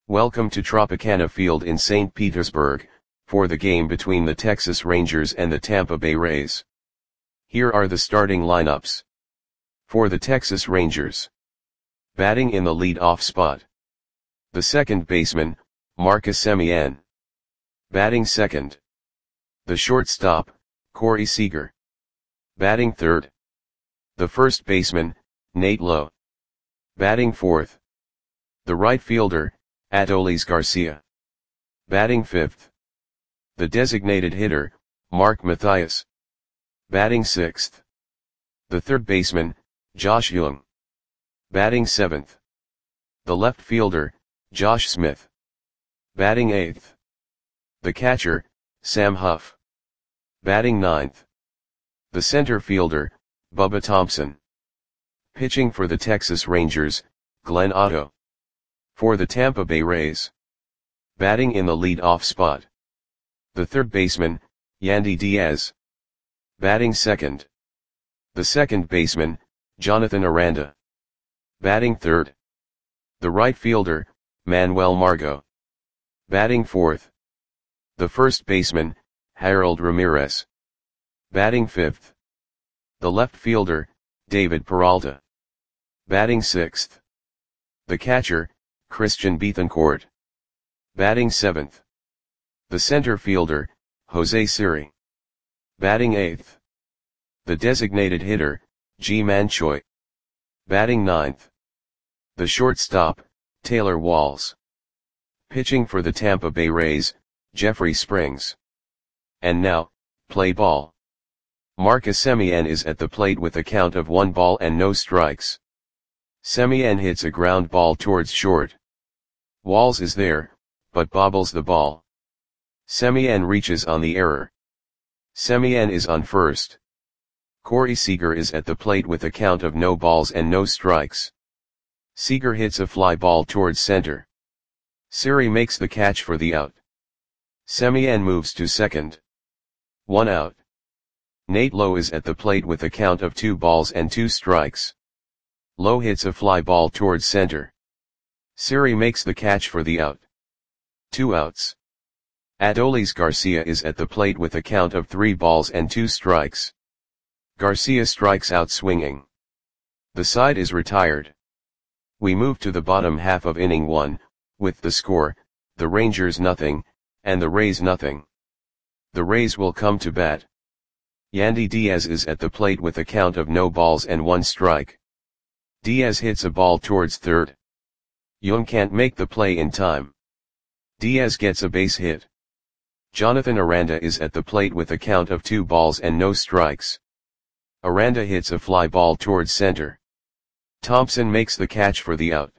Welcome to Tropicana Field in St. Petersburg, for the game between the Texas Rangers and the Tampa Bay Rays. Here are the starting lineups. For the Texas Rangers. Batting in the lead-off spot. The second baseman, Marcus Semien. Batting second. The shortstop, Corey Seager. Batting third. The first baseman, Nate Lowe. Batting fourth. The right fielder, Adolis Garcia. Batting fifth. The designated hitter, Mark Mathias. Batting sixth. The third baseman, Josh Jung. Batting seventh. The left fielder, Josh Smith. Batting eighth. The catcher, Sam Huff. Batting ninth. The center fielder, Bubba Thompson. Pitching for the Texas Rangers, Glenn Otto. For the Tampa Bay Rays. Batting in the lead-off spot. The third baseman, Yandy Diaz. Batting second. The second baseman, Jonathan Aranda. Batting third. The right fielder, Manuel Margot. Batting fourth. The first baseman, Harold Ramirez. Batting fifth. The left fielder, David Peralta. Batting sixth. The catcher, Christian Bethancourt. Batting seventh. The center fielder, Jose Siri. Batting eighth. The designated hitter, Ji-Man Choi. Batting ninth. The shortstop, Taylor Walls. Pitching for the Tampa Bay Rays, Jeffrey Springs. And now, play ball. Marcus Semien is at the plate with a count of 1 ball and no strikes. Semien hits a ground ball towards short. Walls is there, but bobbles the ball. Semien reaches on the error. Semien is on first. Corey Seager is at the plate with a count of no balls and no strikes. Seager hits a fly ball towards center. Siri makes the catch for the out. Semien moves to second. 1 out. Nate Lowe is at the plate with a count of 2 balls and 2 strikes. Lowe hits a fly ball towards center. Siri makes the catch for the out. 2 outs. Adolis Garcia is at the plate with a count of 3 balls and 2 strikes. Garcia strikes out swinging. The side is retired. We move to the bottom half of inning 1, with the score, the Rangers nothing, and the Rays nothing. The Rays will come to bat. Yandy Diaz is at the plate with a count of no balls and 1 strike. Diaz hits a ball towards third. Jung can't make the play in time. Diaz gets a base hit. Jonathan Aranda is at the plate with a count of 2 balls and no strikes. Aranda hits a fly ball towards center. Thompson makes the catch for the out.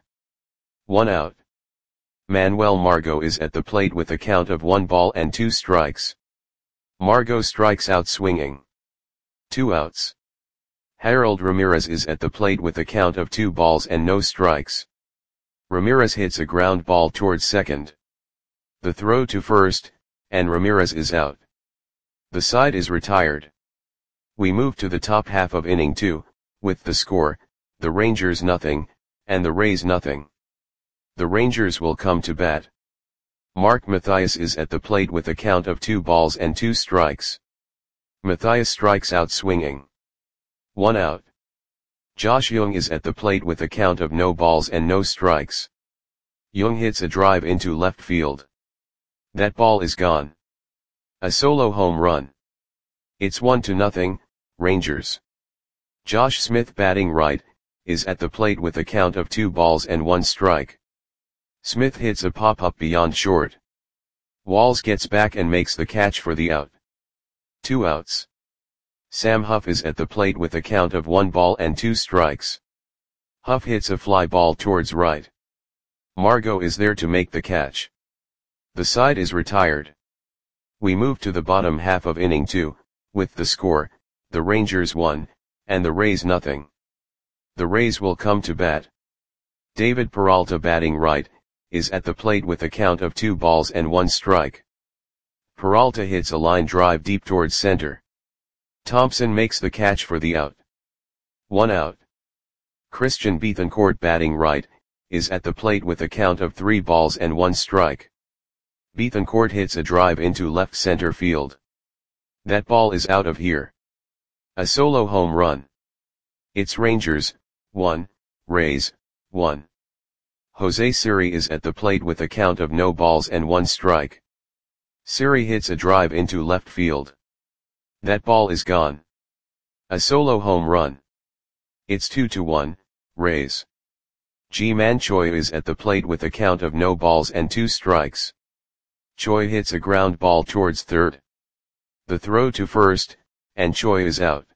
1 out. Manuel Margot is at the plate with a count of 1 ball and 2 strikes. Margot strikes out swinging. 2 outs. Harold Ramirez is at the plate with a count of 2 balls and no strikes. Ramirez hits a ground ball towards second. The throw to first, and Ramirez is out. The side is retired. We move to the top half of inning 2, with the score, the Rangers nothing, and the Rays nothing. The Rangers will come to bat. Mark Mathias is at the plate with a count of 2 balls and 2 strikes. Mathias strikes out swinging. 1 out. Josh Jung is at the plate with a count of no balls and no strikes. Jung hits a drive into left field. That ball is gone. A solo home run. It's 1-0, Rangers. Josh Smith batting right, is at the plate with a count of 2 balls and 1 strike. Smith hits a pop-up beyond short. Walls gets back and makes the catch for the out. 2 outs. Sam Huff is at the plate with a count of 1 ball and 2 strikes. Huff hits a fly ball towards right. Margot is there to make the catch. The side is retired. We move to the bottom half of inning 2, with the score, the Rangers 1, and the Rays nothing. The Rays will come to bat. David Peralta batting right, is at the plate with a count of 2 balls and 1 strike. Peralta hits a line drive deep towards center. Thompson makes the catch for the out. 1 out. Christian Bethancourt batting right, is at the plate with a count of 3 balls and 1 strike. Bethancourt hits a drive into left center field. That ball is out of here. A solo home run. It's Rangers, 1, Rays, 1. Jose Siri is at the plate with a count of no balls and 1 strike. Siri hits a drive into left field. That ball is gone. A solo home run. It's 2-1, Rays. Ji-Man Choi is at the plate with a count of no balls and 2 strikes. Choi hits a ground ball towards third. The throw to first, and Choi is out.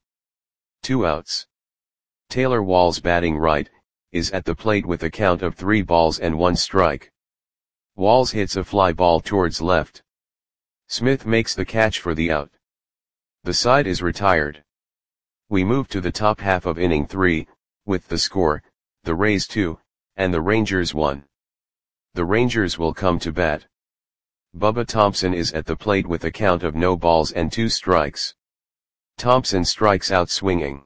2 outs. Taylor Walls batting right, is at the plate with a count of 3 balls and 1 strike. Walls hits a fly ball towards left. Smith makes the catch for the out. The side is retired. We move to the top half of inning 3, with the score, the Rays 2, and the Rangers 1. The Rangers will come to bat. Bubba Thompson is at the plate with a count of no balls and 2 strikes. Thompson strikes out swinging.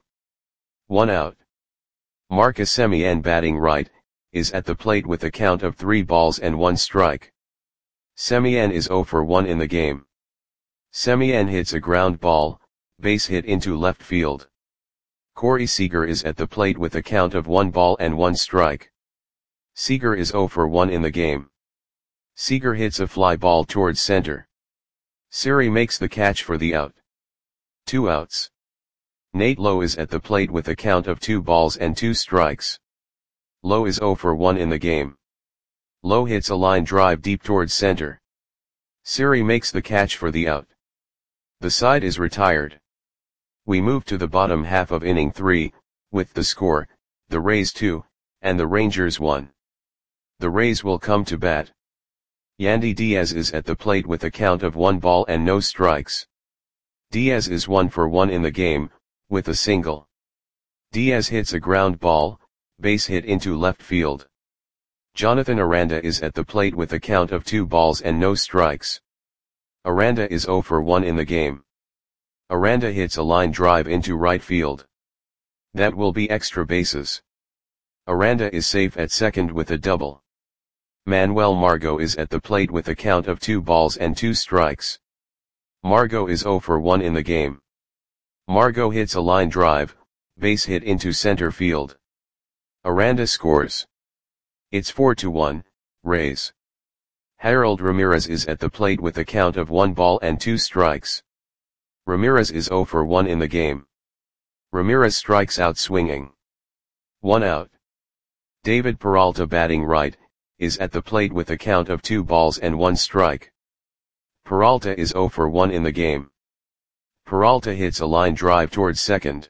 1 out. Marcus Semien batting right, is at the plate with a count of 3 balls and 1 strike. Semien is 0 for 1 in the game. Semien hits a ground ball, base hit into left field. Corey Seager is at the plate with a count of 1 ball and 1 strike. Seager is 0 for 1 in the game. Seager hits a fly ball towards center. Siri makes the catch for the out. 2 outs. Nate Lowe is at the plate with a count of 2 balls and 2 strikes. Lowe is 0 for 1 in the game. Lowe hits a line drive deep towards center. Siri makes the catch for the out. The side is retired. We move to the bottom half of inning 3, with the score, the Rays 2, and the Rangers 1. The Rays will come to bat. Yandy Diaz is at the plate with a count of 1 ball and no strikes. Diaz is 1 for 1 in the game, with a single. Diaz hits a ground ball, base hit into left field. Jonathan Aranda is at the plate with a count of 2 balls and no strikes. Aranda is 0 for 1 in the game. Aranda hits a line drive into right field. That will be extra bases. Aranda is safe at second with a double. Manuel Margot is at the plate with a count of 2 balls and 2 strikes. Margot is 0 for 1 in the game. Margot hits a line drive, base hit into center field. Aranda scores. It's 4-1, Rays. Harold Ramirez is at the plate with a count of 1 ball and 2 strikes. Ramirez is 0 for 1 in the game. Ramirez strikes out swinging. 1 out. David Peralta batting right, is at the plate with a count of 2 balls and 1 strike. Peralta is 0 for 1 in the game. Peralta hits a line drive towards second.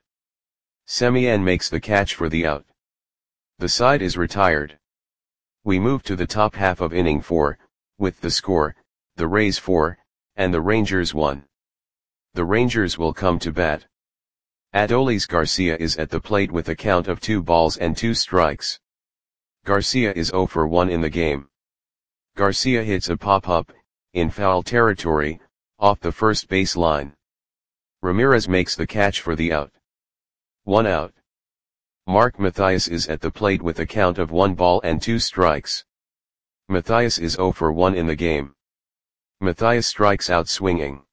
Semien makes the catch for the out. The side is retired. We move to the top half of inning 4, with the score, the Rays 4, and the Rangers 1. The Rangers will come to bat. Adolis Garcia is at the plate with a count of 2 balls and 2 strikes. Garcia is 0 for 1 in the game. Garcia hits a pop-up, in foul territory, off the first base line. Ramirez makes the catch for the out. 1 out. Mark Mathias is at the plate with a count of 1 ball and 2 strikes. Mathias is 0 for 1 in the game. Mathias strikes out swinging.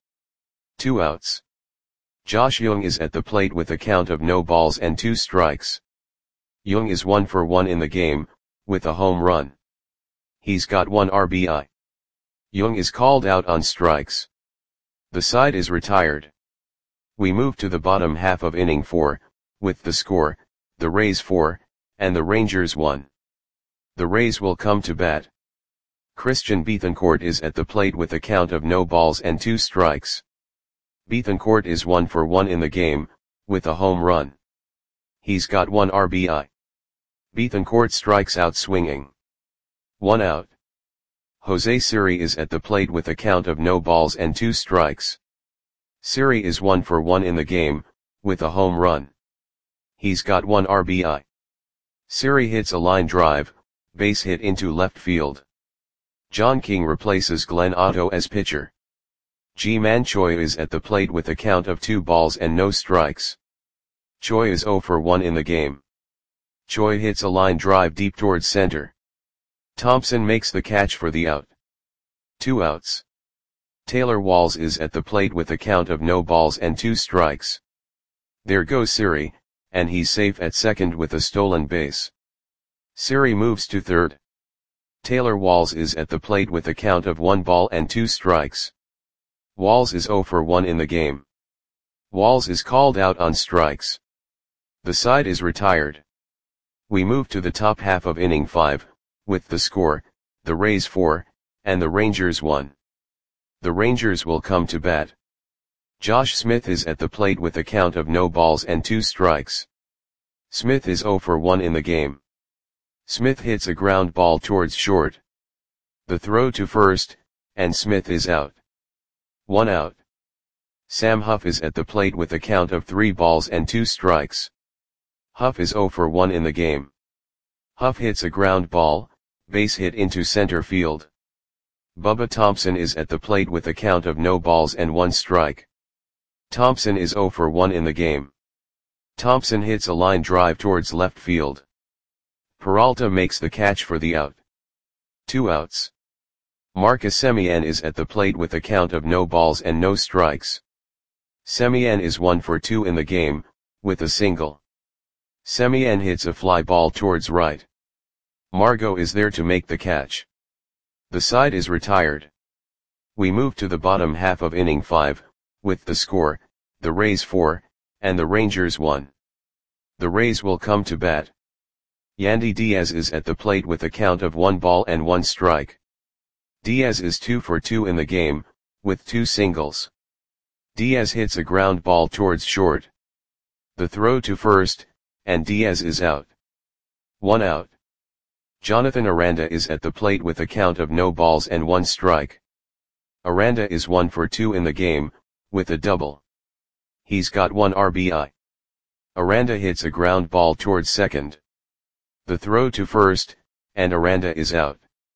2 outs. Josh Jung is at the plate with a count of no balls and 2 strikes. Jung is 1 for 1 in the game, with a home run. He's got 1 RBI. Jung is called out on strikes. The side is retired. We move to the bottom half of inning 4, with the score, the Rays 4, and the Rangers 1. The Rays will come to bat. Christian Bethancourt is at the plate with a count of no balls and 2 strikes. Bethancourt is 1 for 1 in the game, with a home run. He's got 1 RBI. Bethancourt strikes out swinging. 1 out. Jose Siri is at the plate with a count of no balls and 2 strikes. Siri is 1 for 1 in the game, with a home run. He's got 1 RBI. Siri hits a line drive, base hit into left field. John King replaces Glenn Otto as pitcher. Ji-Man Choi is at the plate with a count of 2 balls and no strikes. Choi is 0 for 1 in the game. Choi hits a line drive deep towards center. Thompson makes the catch for the out. 2 outs. Taylor Walls is at the plate with a count of no balls and 2 strikes. There goes Siri, and he's safe at second with a stolen base. Siri moves to third. Taylor Walls is at the plate with a count of 1 ball and 2 strikes. Walls is 0 for 1 in the game. Walls is called out on strikes. The side is retired. We move to the top half of inning 5, with the score, the Rays 4, and the Rangers 1. The Rangers will come to bat. Josh Smith is at the plate with a count of no balls and 2 strikes. Smith is 0 for 1 in the game. Smith hits a ground ball towards short. The throw to first, and Smith is out. 1 out. Sam Huff is at the plate with a count of 3 balls and 2 strikes. Huff is 0 for 1 in the game. Huff hits a ground ball, base hit into center field. Bubba Thompson is at the plate with a count of no balls and 1 strike. Thompson is 0 for 1 in the game. Thompson hits a line drive towards left field. Peralta makes the catch for the out. 2 outs. Marcus Semien is at the plate with a count of no balls and no strikes. Semien is 1 for 2 in the game, with a single. Semien hits a fly ball towards right. Margot is there to make the catch. The side is retired. We move to the bottom half of inning 5, with the score, the Rays 4, and the Rangers 1. The Rays will come to bat. Yandy Diaz is at the plate with a count of 1 ball and 1 strike. Diaz is 2 for 2 in the game, with 2 singles. Diaz hits a ground ball towards short. The throw to first, and Diaz is out. 1 out. Jonathan Aranda is at the plate with a count of no balls and 1 strike. Aranda is 1 for 2 in the game, with a double. He's got 1 RBI. Aranda hits a ground ball towards second. The throw to first, and Aranda is out.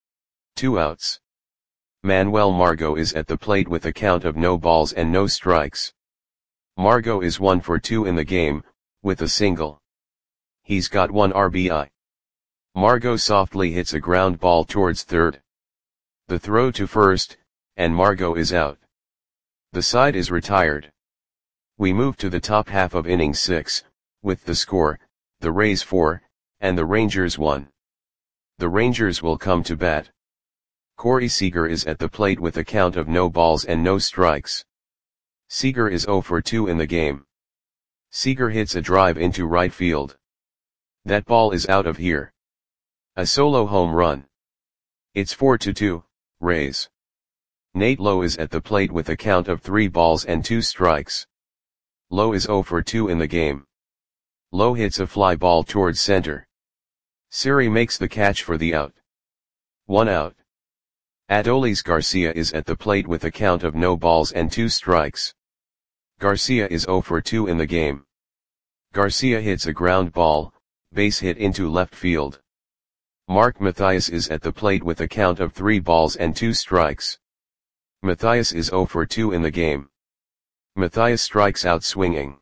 2 outs. Manuel Margot is at the plate with a count of no balls and no strikes. Margot is 1 for 2 in the game, with a single. He's got 1 RBI. Margot softly hits a ground ball towards third. The throw to first, and Margot is out. The side is retired. We move to the top half of inning 6, with the score, the Rays 4, and the Rangers 1. The Rangers will come to bat. Corey Seager is at the plate with a count of no balls and no strikes. Seager is 0 for 2 in the game. Seager hits a drive into right field. That ball is out of here. A solo home run. It's 4-2, Rays. Nate Lowe is at the plate with a count of 3 balls and 2 strikes. Lowe is 0 for 2 in the game. Lowe hits a fly ball towards center. Siri makes the catch for the out. 1 out. Adolis Garcia is at the plate with a count of no balls and 2 strikes. Garcia is 0 for 2 in the game. Garcia hits a ground ball, base hit into left field. Mark Mathias is at the plate with a count of 3 balls and 2 strikes. Mathias is 0 for 2 in the game. Mathias strikes out swinging.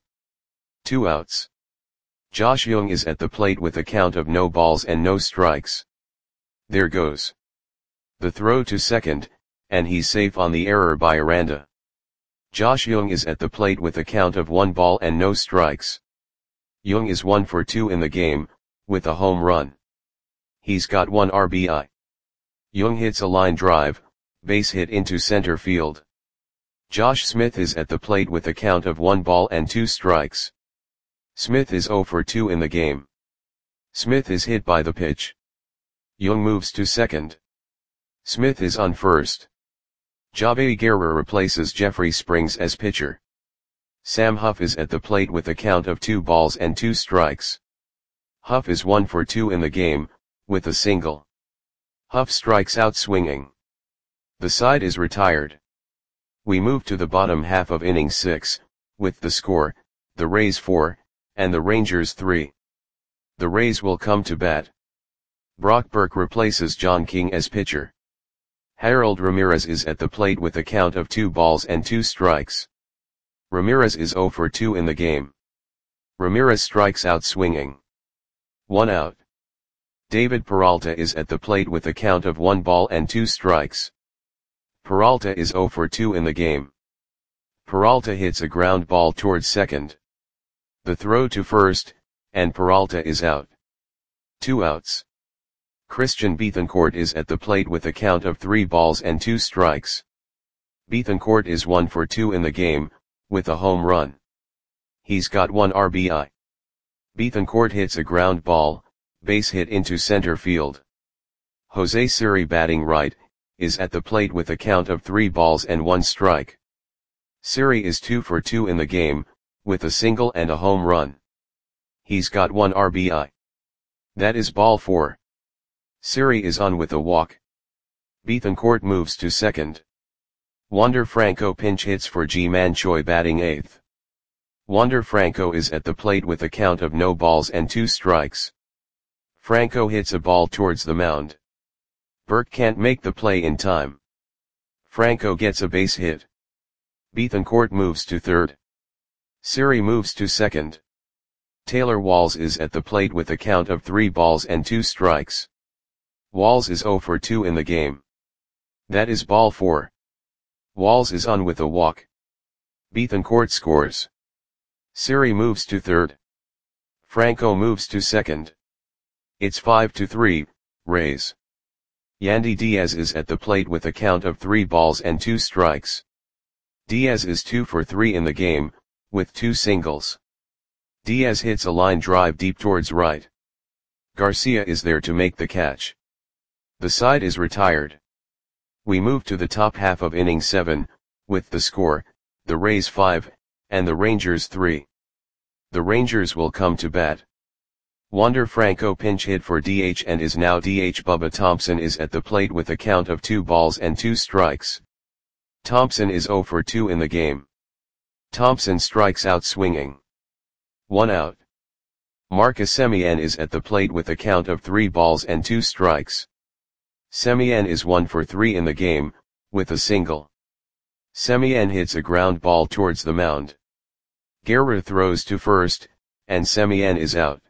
2 outs. Josh Jung is at the plate with a count of no balls and no strikes. There goes the throw to second, and he's safe on the error by Aranda. Josh Jung is at the plate with a count of 1 ball and no strikes. Jung is 1 for 2 in the game, with a home run. He's got 1 RBI. Jung hits a line drive, base hit into center field. Josh Smith is at the plate with a count of 1 ball and 2 strikes. Smith is 0 for 2 in the game. Smith is hit by the pitch. Jung moves to second. Smith is on first. Javi Guerra replaces Jeffrey Springs as pitcher. Sam Huff is at the plate with a count of 2 balls and 2 strikes. Huff is 1 for 2 in the game, with a single. Huff strikes out swinging. The side is retired. We move to the bottom half of inning 6, with the score, the Rays 4, and the Rangers 3. The Rays will come to bat. Brock Burke replaces John King as pitcher. Harold Ramirez is at the plate with a count of 2 balls and 2 strikes. Ramirez is 0 for 2 in the game. Ramirez strikes out swinging. 1 out. David Peralta is at the plate with a count of 1 ball and 2 strikes. Peralta is 0 for 2 in the game. Peralta hits a ground ball towards second. The throw to first, and Peralta is out. 2 outs. Christian Bethancourt is at the plate with a count of 3 balls and 2 strikes. Bethancourt is 1 for 2 in the game, with a home run. He's got 1 RBI. Bethancourt hits a ground ball, base hit into center field. Jose Siri, batting right, is at the plate with a count of 3 balls and 1 strike. Siri is 2 for 2 in the game, with a single and a home run. He's got 1 RBI. That is ball 4. Siri is on with a walk. Bethancourt moves to second. Wander Franco pinch hits for Ji-Man Choi, batting 8th. Wander Franco is at the plate with a count of no balls and 2 strikes. Franco hits a ball towards the mound. Burke can't make the play in time. Franco gets a base hit. Bethancourt moves to third. Siri moves to second. Taylor Walls is at the plate with a count of 3 balls and 2 strikes. Walls is 0 for 2 in the game. That is ball 4. Walls is on with a walk. Bethancourt scores. Siri moves to third. Franco moves to second. It's 5-3, Rays. Yandy Diaz is at the plate with a count of 3 balls and 2 strikes. Diaz is 2 for 3 in the game, with 2 singles. Diaz hits a line drive deep towards right. Garcia is there to make the catch. The side is retired. We move to the top half of inning 7, with the score, the Rays 5, and the Rangers 3. The Rangers will come to bat. Wander Franco pinch hit for DH and is now DH. Bubba Thompson is at the plate with a count of 2 balls and 2 strikes. Thompson is 0 for 2 in the game. Thompson strikes out swinging. 1 out. Marcus Semien is at the plate with a count of 3 balls and 2 strikes. Semien is 1 for 3 in the game, with a single. Semien hits a ground ball towards the mound. Guerra throws to first, and Semien is out.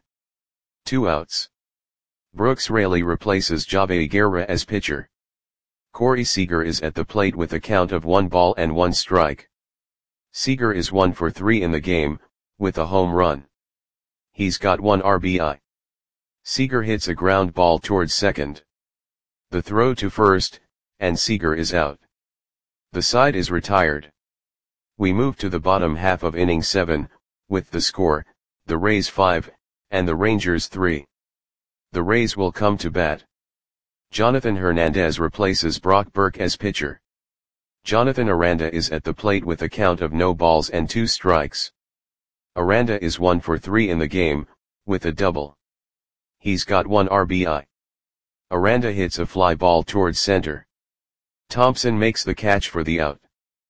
2 outs. Brooks Raley replaces Javi Guerra as pitcher. Corey Seager is at the plate with a count of 1 ball and 1 strike. Seager is 1 for 3 in the game, with a home run. He's got 1 RBI. Seager hits a ground ball towards second. The throw to first, and Seager is out. The side is retired. We move to the bottom half of inning 7, with the score, the Rays 5, and the Rangers 3. The Rays will come to bat. Jonathan Hernandez replaces Brock Burke as pitcher. Jonathan Aranda is at the plate with a count of no balls and 2 strikes. Aranda is 1 for 3 in the game, with a double. He's got 1 RBI. Aranda hits a fly ball towards center. Thompson makes the catch for the out.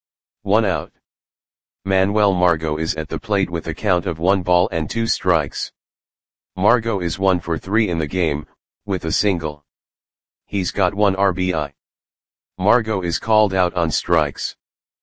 1 out. Manuel Margot is at the plate with a count of 1 ball and 2 strikes. Margot is 1 for 3 in the game, with a single. He's got 1 RBI. Margot is called out on strikes.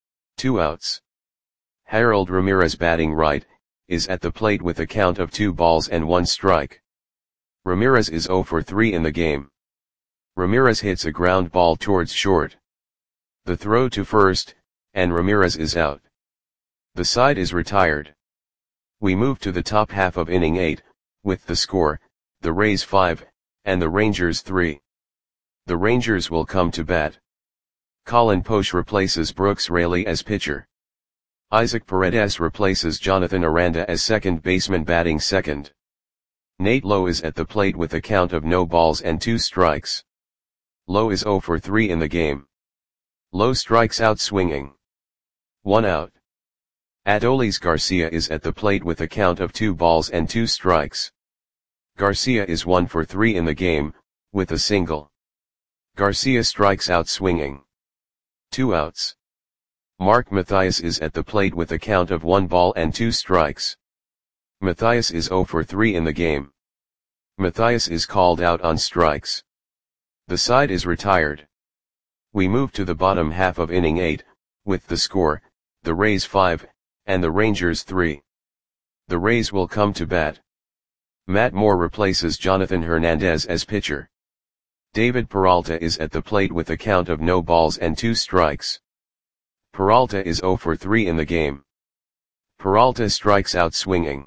2 outs. Harold Ramirez, batting right, is at the plate with a count of 2 balls and 1 strike. Ramirez is 0 for 3 in the game. Ramirez hits a ground ball towards short. The throw to first, and Ramirez is out. The side is retired. We move to the top half of inning 8, with the score, the Rays 5, and the Rangers 3. The Rangers will come to bat. Colin Poche replaces Brooks Raley as pitcher. Isaac Paredes replaces Jonathan Aranda as second baseman, batting second. Nate Lowe is at the plate with a count of no balls and 2 strikes. Lowe is 0 for 3 in the game. Lowe strikes out swinging. 1 out. Adolis Garcia is at the plate with a count of 2 balls and 2 strikes. Garcia is 1 for 3 in the game, with a single. Garcia strikes out swinging. 2 outs. Mark Mathias is at the plate with a count of 1 ball and 2 strikes. Mathias is 0 for 3 in the game. Mathias is called out on strikes. The side is retired. We move to the bottom half of inning 8, with the score, the Rays 5, and the Rangers 3. The Rays will come to bat. Matt Moore replaces Jonathan Hernandez as pitcher. David Peralta is at the plate with a count of no balls and 2 strikes. Peralta is 0 for 3 in the game. Peralta strikes out swinging.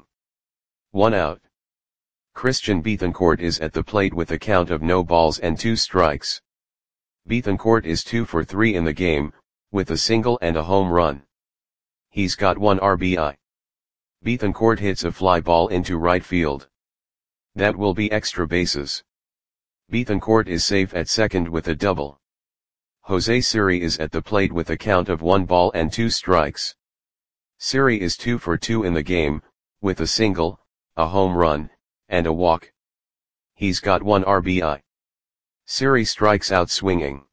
1 out. Christian Bethancourt is at the plate with a count of no balls and 2 strikes. Bethancourt is 2 for 3 in the game, with a single and a home run. He's got 1 RBI. Bethancourt hits a fly ball into right field. That will be extra bases. Bethancourt is safe at second with a double. Jose Siri is at the plate with a count of 1 ball and 2 strikes. Siri is 2 for 2 in the game, with a single, a home run, and a walk. He's got 1 RBI. Siri strikes out swinging.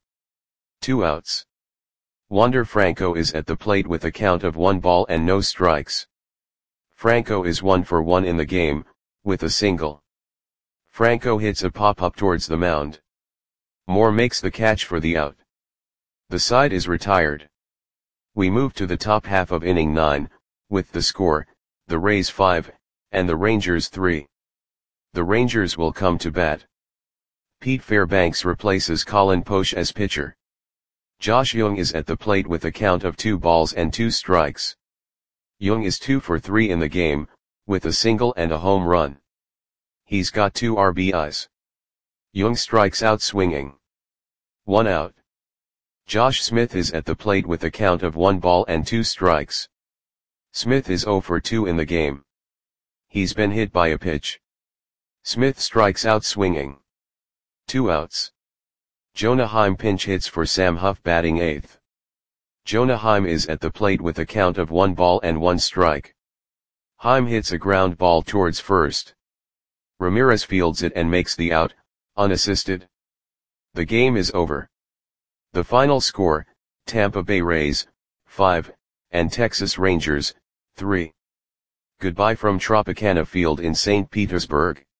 2 outs. Wander Franco is at the plate with a count of 1 ball and no strikes. Franco is 1 for 1 in the game, with a single. Franco hits a pop-up towards the mound. Moore makes the catch for the out. The side is retired. We move to the top half of inning 9, with the score, the Rays 5, and the Rangers 3. The Rangers will come to bat. Pete Fairbanks replaces Colin Poche as pitcher. Josh Jung is at the plate with a count of 2 balls and 2 strikes. Jung is 2 for 3 in the game, with a single and a home run. He's got 2 RBIs. Jung strikes out swinging. 1 out. Josh Smith is at the plate with a count of 1 ball and 2 strikes. Smith is 0 for 2 in the game. He's been hit by a pitch. Smith strikes out swinging. 2 outs. Jonah Heim pinch hits for Sam Huff batting 8th. Jonah Heim is at the plate with a count of 1 ball and 1 strike. Heim hits a ground ball towards first. Ramirez fields it and makes the out, unassisted. The game is over. The final score, Tampa Bay Rays, 5, and Texas Rangers, 3. Goodbye from Tropicana Field in St. Petersburg.